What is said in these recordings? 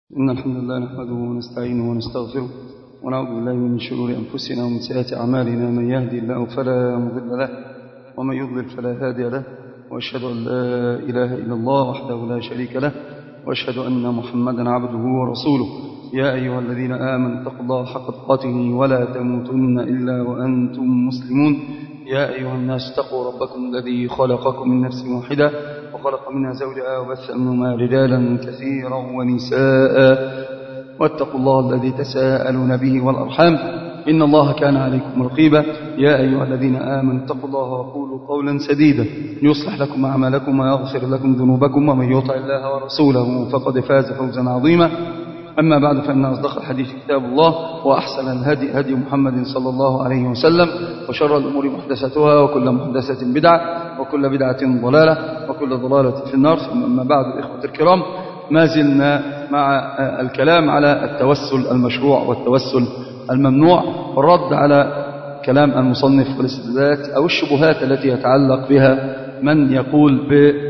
إن الحمد لله نحمده ونستعينه ونستغفره ونعوذ بالله من شرور أنفسنا ومن سيئات أعمالنا. من يهدي الله فلا مضل له ومن يضلل فلا هادي له، وأشهد أن لا إله إلا الله وحده لا شريك له، وأشهد أن محمدا عبده ورسوله. يا أيها الذين آمنوا اتقوا الله حق تقاته ولا تموتن إلا وأنتم مسلمون. يا أيها الناس اتقوا ربكم الذي خلقكم من نفس واحدة وخلق منها زوجها وبث منهما رجالا كثيرا ونساء، واتقوا الله الذي تساءلون به والأرحام إن الله كان عليكم رقيبا. يا أيها الذين آمنوا اتقوا الله وقولوا قولا سديدا يصلح لكم أعمالكم ويغفر لكم ذنوبكم، ومن يطع الله ورسوله فقد فاز فوزا عظيما. أما بعد، فإن أصدق الحديث كتاب الله، وأحسن الهدي هدي محمد صلى الله عليه وسلم، وشر الأمور محدثاتها، وكل محدثة بدعة، وكل بدعة ضلالة، وكل ضلالة في النار. ثم أما بعد، إخوة الكرام، ما زلنا مع الكلام على التوسل المشروع والتوسل الممنوع، والرد على كلام المصنف والاستدلالات أو الشبهات التي يتعلق بها من يقول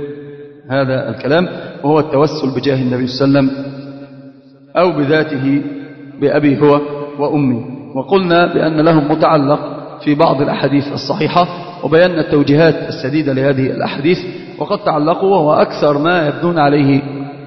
بهذا الكلام، وهو التوسل بجاه النبي صلى الله عليه وسلم أو بذاته بأبي هو وأمي. وقلنا بأن لهم متعلق في بعض الأحاديث الصحيحة، وبينا التوجيهات السديدة لهذه الأحاديث، وقد تعلقوا وهو أكثر ما يبدون عليه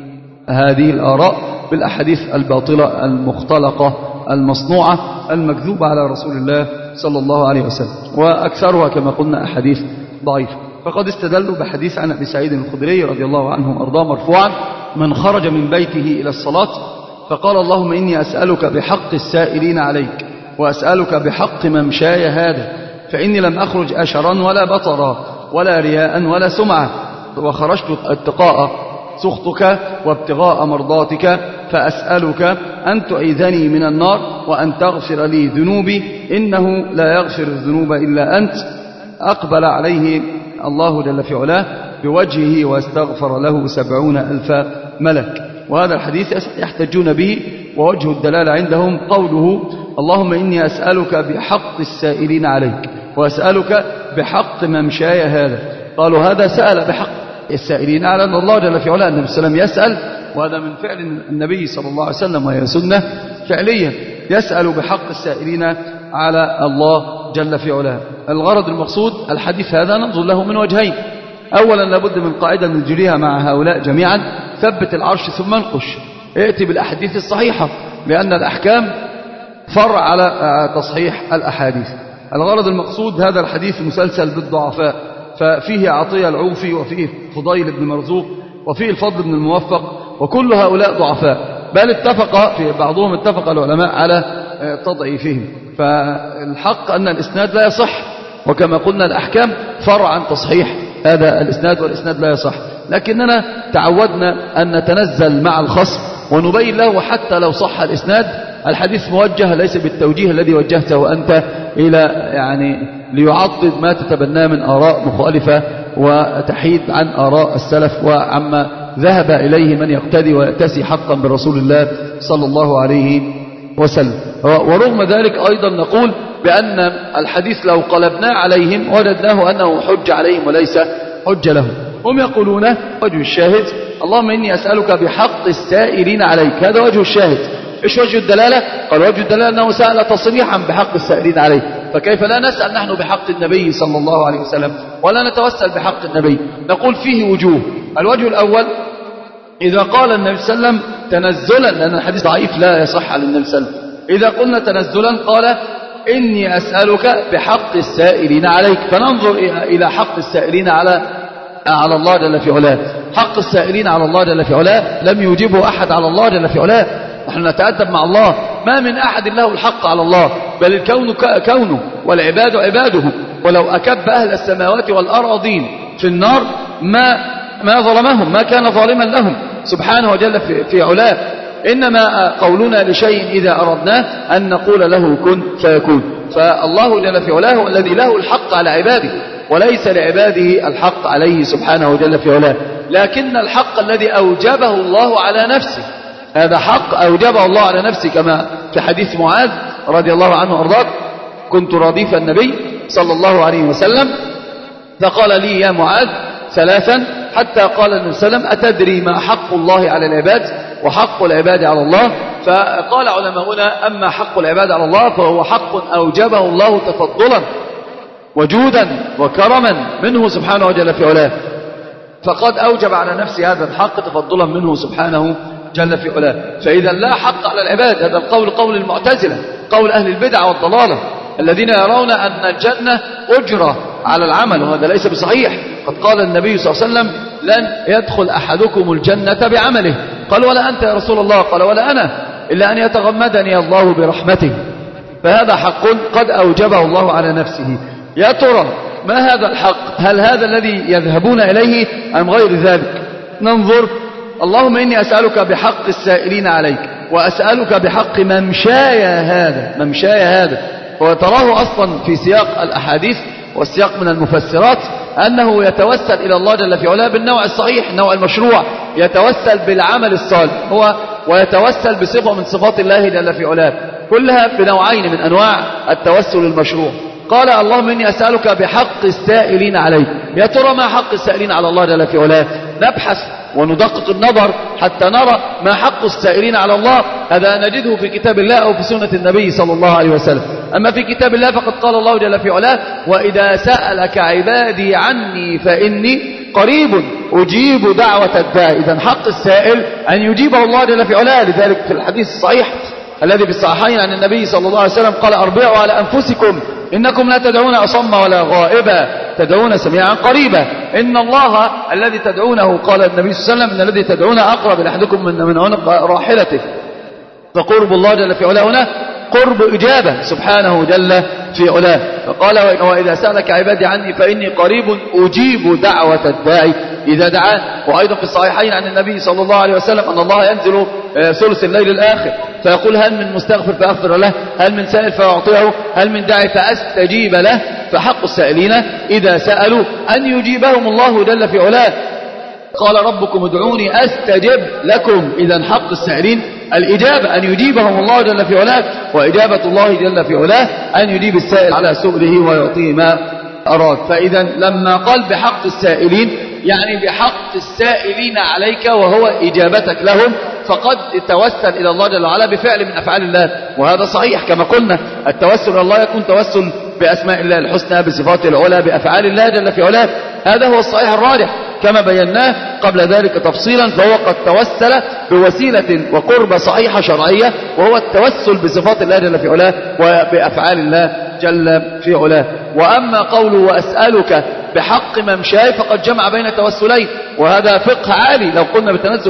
هذه الآراء بالأحاديث الباطلة المختلقة المصنوعة المكذوبة على رسول الله صلى الله عليه وسلم، وأكثرها كما قلنا أحاديث ضعيفة. فقد استدلوا بحديث عن أبي سعيد الخدري رضي الله عنه وأرضاه مرفوعا: من خرج من بيته إلى الصلاة فقال اللهم إني أسألك بحق السائلين عليك، وأسألك بحق ممشاي هذا، فإني لم أخرج أشرا ولا بطرا ولا رياء ولا سمعة، وخرجت اتقاء سخطك وابتغاء مرضاتك، فأسألك أن تعيذني من النار وأن تغفر لي ذنوبي، إنه لا يغفر الذنوب إلا أنت. أقبل عليه الله جل في علاه بوجهه واستغفر له 70,000 ملك. وهذا الحديث يحتجون به، ووجه الدلالة عندهم قوله اللهم إني أسألك بحق السائلين عليك، وأسألك بحق ممشاي هذا. قالوا هذا سأل بحق السائلين على أن الله جل في علاه النبي صلى الله عليه وسلم يسأل، وهذا من فعل النبي صلى الله عليه وسلم، وهي سنة فعلية، يسأل بحق السائلين على الله جل في علاه. الغرض المقصود الحديث هذا ننظر له من وجهين: أولا لابد من قاعدة نجريها مع هؤلاء جميعا: ثبت العرش ثم انقش، ائتي بالأحاديث الصحيحة، لأن الأحكام فرع على تصحيح الأحاديث. الغرض المقصود هذا الحديث مسلسل بالضعفاء، ففيه عطية العوفي، وفيه فضيل بن مرزوق، وفيه الفضل بن الموفق، وكل هؤلاء ضعفاء، بل اتفق في بعضهم اتفق العلماء على تضعيفهم. فالحق أن الإسناد لا يصح، وكما قلنا الأحكام فرع عن تصحيح هذا الإسناد، والإسناد لا يصح. لكننا تعودنا أن نتنزل مع الخصم ونبين له حتى لو صح الإسناد الحديث موجه ليس بالتوجيه الذي وجهته أنت إلى ليعضد ما تتبناه من آراء مخالفة، وتحيد عن آراء السلف وعما ذهب إليه من يقتدي ويأتسي حقا برسول الله صلى الله عليه وسلم. ورغم ذلك أيضا نقول بأن الحديث لو قلبناه عليهم وجدناه أنه حج عليهم وليس حج لهم. هم يقولون وجه الشاهد اللهم إني أسألك بحق السائلين عليك، هذا وجه الشاهد. إيش وجه الدلالة؟ قال وجه الدلالة أنه سأل تصريحا بحق السائلين عليك، فكيف لا نسأل نحن بحق النبي صلى الله عليه وسلم ولا نتوسل بحق النبي؟ نقول فيه وجوه. الوجه الأول: إذا قال النبي صلى الله عليه وسلم تنزلا، لأن الحديث ضعيف لا يصح على النبي صلى الله عليه وسلم، إذا قلنا تنزلا قال إني أسألك بحق السائلين عليك، فننظر إلى حق السائلين على الله جل في علاه. حق السائلين على الله جل في علاه لم يوجبه أحد على الله جل في علاه، نحن نتأدب مع الله، ما من أحد له الحق على الله، بل الكون كونه والعباد عباده، ولو أكب أهل السماوات والأراضين في النار ما ظلمهم، ما كان ظالما لهم سبحانه وجل في علاه. إنما قولنا لشيء إذا أردناه أن نقول له كن فيكون. فالله جل في علاه هو الذي له الحق على عباده، وليس لعباده الحق عليه سبحانه وجل في علاه. لكن الحق الذي أوجبه الله على نفسه، هذا حق أوجبه الله على نفسه، كما في حديث معاذ رضي الله عنه وأرضاه: كنت رديف النبي صلى الله عليه وسلم فقال لي يا معاذ 3، حتى قال النبي صلى الله عليه وسلم: أتدري ما حق الله على العباد؟ وحق العباد على الله. فقال علماؤنا أما حق العباد على الله فهو حق أوجبه الله تفضلا وجودا وكرما منه سبحانه وجل في علاه، فقد أوجب على نفسه هذا الحق تفضلا منه سبحانه جل في علاه. فإذا لا حق على العباد، هذا القول قول المعتزلة، قول أهل البدع والضلالة الذين يرون أن الجنة أجرة على العمل، وهذا ليس بصحيح. قد قال النبي صلى الله عليه وسلم لن يدخل أحدكم الجنة بعمله. قال ولا أنت يا رسول الله؟ قال ولا أنا، إلا أن يتغمدني الله برحمته. فهذا حق قد أوجبه الله على نفسه. يا ترى ما هذا الحق؟ هل هذا الذي يذهبون إليه أم غير ذلك؟ ننظر. اللهم إني أسألك بحق السائلين عليك، وأسألك بحق ممشاي هذا. وتراه أصلا في سياق الأحاديث والسياق من المفسرات أنه يتوسل إلى الله جل في علاه بالنوع الصحيح، النوع المشروع، يتوسل بالعمل الصالح هو، ويتوسل بصفة من صفات الله جل في علاه، كلها بنوعين من أنواع التوسل المشروع. قال اللهم إني أسألك بحق السائلين عليك. يا ترى ما حق السائلين على الله جل في علاه؟ نبحث وندقق النظر حتى نرى ما حق السائلين على الله. هذا نجده في كتاب الله أو في سنة النبي صلى الله عليه وسلم. أما في كتاب الله فقد قال الله جل في علاه وإذا سألك عبادي عني فإني قريب أجيب دعوة الداعي. إذن حق السائل أن يجيبه الله جل في علاه. لذلك في الحديث الصحيح الذي في الصحيحين عن النبي صلى الله عليه وسلم قال أربعوا على أنفسكم إنكم لا تدعون أصم ولا غائبا، تدعون سميعا قريبا. إن الله الذي تدعونه، قال النبي صلى الله عليه وسلم إن الذي تدعون أقرب لأحدكم من عنق راحلته. فقرب الله جل في علاه هنا قرب إجابة سبحانه جل في علاه. فقال وإذا سألك عبادي عني فإني قريب أجيب دعوة الداعي إذا دعان. وأيضا في الصحيحين عن النبي صلى الله عليه وسلم أن الله ينزل ثلث الليل الآخر فيقول هل من مستغفر فأغفر له، هل من سائل فأعطيه، هل من داعي فأستجيب له. فحق السائلين إذا سألوا أن يجيبهم الله جل في علاه. قال ربكم ادعوني أستجب لكم. إذا حق السائلين الإجابة، أن يجيبهم الله جل في علاه. وإجابة الله جل في علاه أن يجيب السائل على سؤله ويعطيه ما أراد. فإذا لما قال بحق السائلين يعني بحق السائلين عليك وهو إجابتك لهم، فقد توسل إلى الله جل وعلا بفعل من أفعال الله. وهذا صحيح كما قلنا، التوسل إلى الله يكون توسل بأسماء الله الحسنى، بصفاته العلى، بأفعال الله جل في علاه. هذا هو الصحيح الراجح كما بيناه قبل ذلك تفصيلا. فهو قد توسل بوسيلة وقربة صحيحة شرعية، وهو التوسل بصفات الله جل في علاه وبأفعال الله جل في علاه. وأما قوله وأسألك بحق ممشاي فقد جمع بين توسلين، وهذا فقه عالي لو قلنا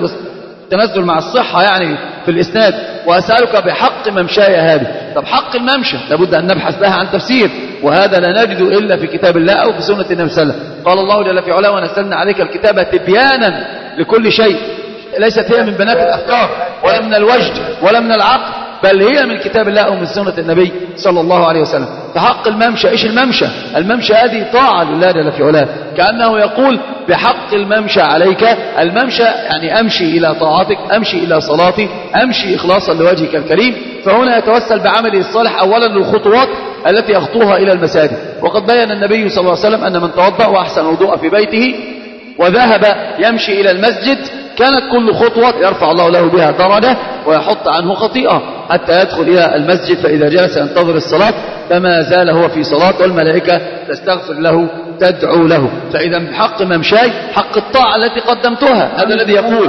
بالتنزل مع الصحة يعني في الإسناد. وأسألك بحق ممشاي هذه. طب حق الممشى لابد أن نبحث لها عن تفسير، وهذا لا نجد إلا في كتاب الله أو في سنة النبي صلى الله عليه وسلم. قال الله جل في علاه ونزلنا عليك الكتاب تبيانا لكل شيء. ليست هي من بنات الأفكار ولا من الوجد ولا من العقل، بل هي من كتاب الله أو من سنة النبي صلى الله عليه وسلم. فحق الممشى، إيش الممشى؟ الممشى هذه طاعة لله جل في علاه، كأنه يقول بحق الممشى عليك. الممشى يعني أمشي إلى طاعتك، أمشي إلى صلاتي، أمشي إخلاصا لوجهك الكريم. فهنا يتوسل بعمله الصالح أولا للخطوات التي يخطوها إلى المساجد. وقد بيّن النبي صلى الله عليه وسلم أن من توضأ وأحسن وضوء في بيته وذهب يمشي إلى المسجد كانت كل خطوة يرفع الله له بها درجة ويحط عنه خطيئة حتى يدخل إلى المسجد. فإذا جلس ينتظر الصلاة فما زال هو في صلاة، والملائكة تستغفر له تدعو له. فإذا بحق ممشاي حق الطاعة التي قدمتها، هذا الذي يقول.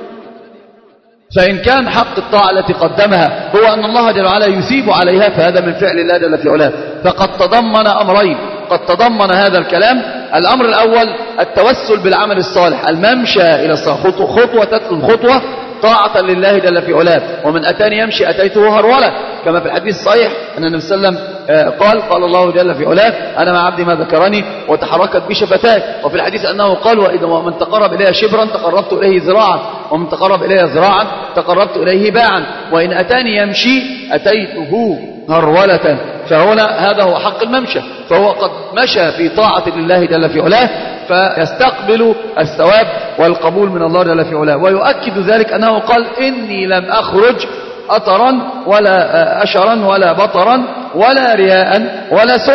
فإن كان حق الطاعة التي قدمها هو أن الله جل وعلا يثيب عليها فهذا من فعل الله جل في علاه. فقد تضمن أمرين، قد تضمن هذا الكلام. الأمر الأول التوسل بالعمل الصالح، الممشى إلى الصلاة، خطوة تتلو خطوة طاعة لله جل في علاه. ومن أتاني يمشي أتيته هرولة، كما في الحديث الصحيح أن النبي صلى الله عليه وسلم قال الله جل في علاه أنا مع عبدي ما ذكرني وتحركت بشفتاي. وفي الحديث أنه قال وإذا من تقرب إليه شبرا تقربت إليه ذراعا، ومن تقرب إليه ذراعا تقربت إليه باعا، وإن أتاني يمشي أتيته هرولة. فهنا هذا هو حق الممشى، فهو قد مشى في طاعة لله جل في علاه فيستقبل الثواب والقبول من الله جل في علاه. ويؤكد ذلك أنه قال إني لم أخرج أطرا ولا أشرا ولا بطرا ولا رياء ولا سمعة.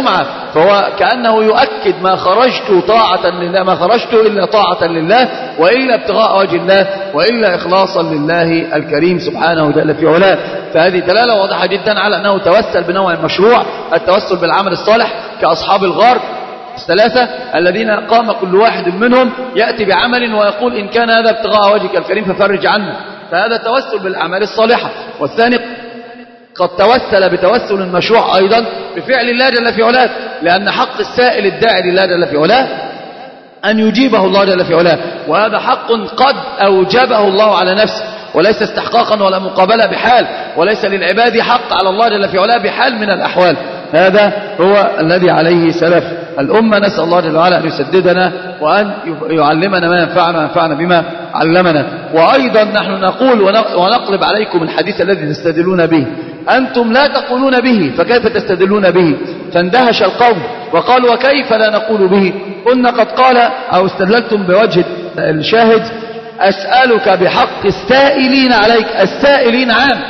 فهو كأنه يؤكد ما خرجت طاعة لله، ما خرجت إلا طاعة لله، وإلا ابتغاء وجه الله، وإلا إخلاصا لله الكريم سبحانه جل في علاه. فهذه دلالة واضحة جدا على أنه توسل بنوع مشروع، التوسل بالعمل الصالح كأصحاب الغار الثلاثة الذين قام كل واحد منهم يأتي بعمل ويقول إن كان هذا ابتغاء وجهك الكريم ففرج عنه، فهذا توسل بالأعمال الصالحة. والثاني قد توسل بتوسل مشروع أيضا بفعل الله جل في علاه، لأن حق السائل الداعي لله جل في علاه أن يجيبه الله جل في علاه، وهذا حق قد أوجبه الله على نفسه، وليس استحقاقا ولا مقابلة بحال، وليس للعباد حق على الله جل في علاه بحال من الأحوال. هذا هو الذي عليه سلف الأمة. نسأل الله جل وعلا أن يسددنا وأن يعلمنا ما ينفعنا وينفعنا بما علمنا. وأيضا نحن نقول ونقلب عليكم الحديث الذي تستدلون به، أنتم لا تقولون به فكيف تستدلون به؟ فاندهش القوم وقالوا وكيف لا نقول به؟ قلنا قد قال أو استدللتم بوجه الشاهد أسألك بحق السائلين عليك. السائلين عام،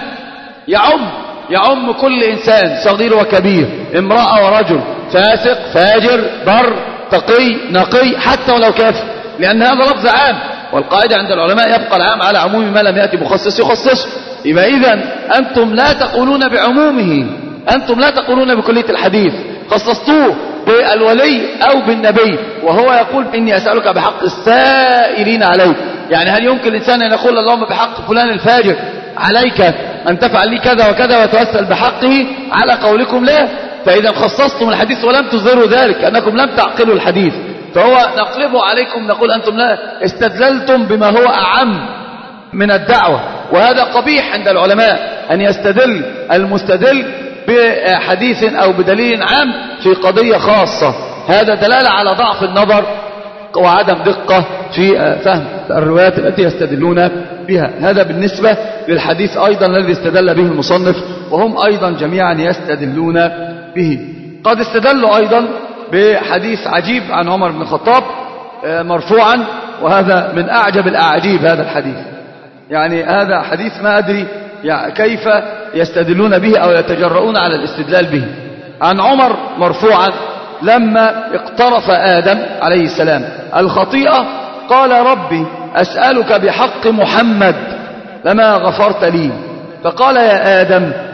يعم كل إنسان صغير وكبير، امرأة ورجل، فاسق فاجر بر تقي نقي، حتى ولو كافر، لأن هذا لفظ عام، والقاعدة عند العلماء يبقى العام على عموم ما لم يأتي مخصص يخصصه. يبقى إذن أنتم لا تقولون بعمومه، أنتم لا تقولون بكلية الحديث، خصصتوه بالولي أو بالنبي، وهو يقول إني أسألك بحق السائلين عليك. يعني هل يمكن الإنسان أن يقول اللهم بحق فلان الفاجر عليك أن تفعل لي كذا وكذا وتوسل بحقه على قولكم؟ لا. فإذا خصصتم الحديث ولم تظهروا ذلك أنكم لم تعقلوا الحديث، فهو نقلبه عليكم نقول أنتم لا استدللتم بما هو أعم من الدعوة، وهذا قبيح عند العلماء أن يستدل المستدل بحديث أو بدليل عام في قضية خاصة. هذا دلالة على ضعف النظر وعدم دقة في فهم الروايات التي يستدلون بها. هذا بالنسبة للحديث أيضا الذي استدل به المصنف، وهم أيضا جميعا يستدلون به. قد استدلوا أيضا بحديث عجيب عن عمر بن الخطاب مرفوعا، وهذا من أعجب الأعاجيب هذا الحديث. يعني هذا حديث ما أدري يعني كيف يستدلون به أو يتجرؤون على الاستدلال به. عن عمر مرفوعا لما اقترف آدم عليه السلام الخطيئة قال ربي أسألك بحق محمد لما غفرت لي، فقال يا آدم